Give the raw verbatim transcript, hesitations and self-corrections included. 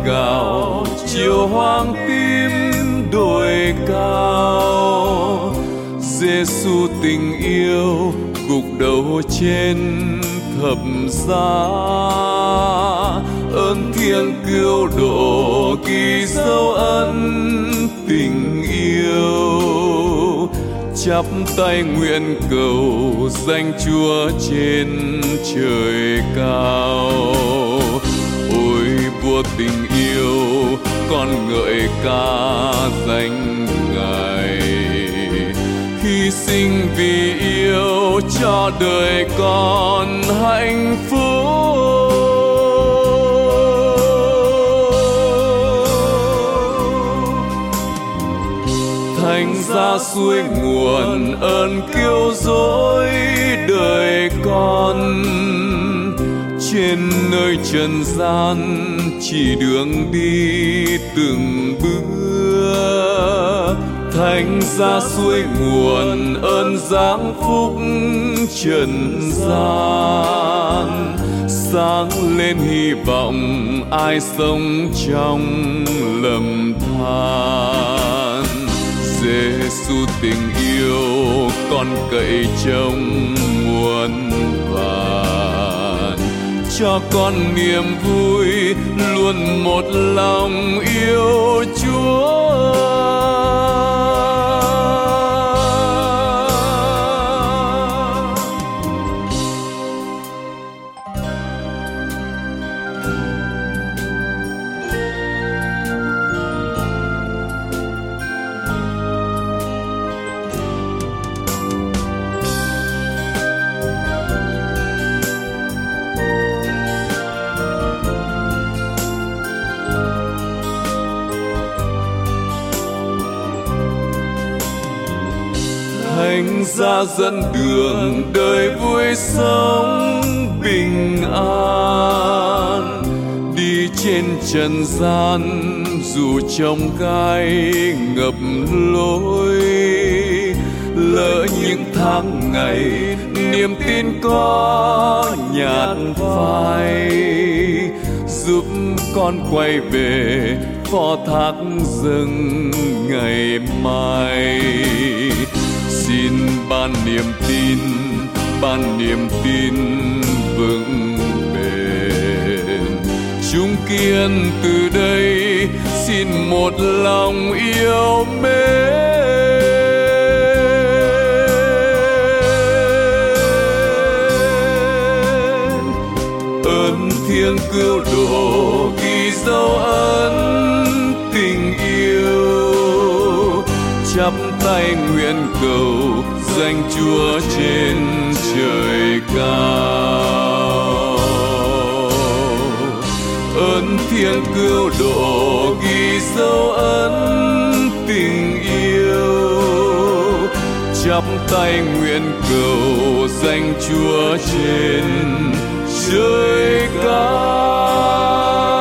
gào chiều hoàng tím đồi cao. Giêsu tình yêu gục đầu trên thập giá, ơn thiêng cứu độ ghi dấu ân tình yêu. Chắp tay nguyện cầu danh Chúa trên trời cao. Ôi vua tình yêu, con ngợi ca danh Ngài, hy sinh vì yêu cho đời con hạnh phúc. Thành ra suối nguồn ơn cứu rỗi đời con, trên nơi trần gian chỉ đường đi từng bước. Thành ra suối nguồn ơn giáng phúc trần gian, sáng lên hy vọng ai sống trong lầm than. Giêsu tình yêu, con cậy trông muôn vàn, cho con niềm vui luôn một lòng yêu Chúa. Thành ra dẫn đường đời vui sống bình an, đi trên trần gian dù trong gai ngập lối. Lỡ những tháng ngày niềm tin có nhạt phai, giúp con quay về phó thác dâng ngày mai. Xin ban niềm tin, ban niềm tin vững bền. Chung kiên từ đây xin một lòng yêu mến. Ơn thiêng cứu độ ghi dấu ân tình yêu, chắp tay nguyện cầu danh Chúa trên trời cao. Ơn thiêng cứu độ ghi dấu ân tình yêu, chắp tay nguyện cầu danh Chúa trên trời cao.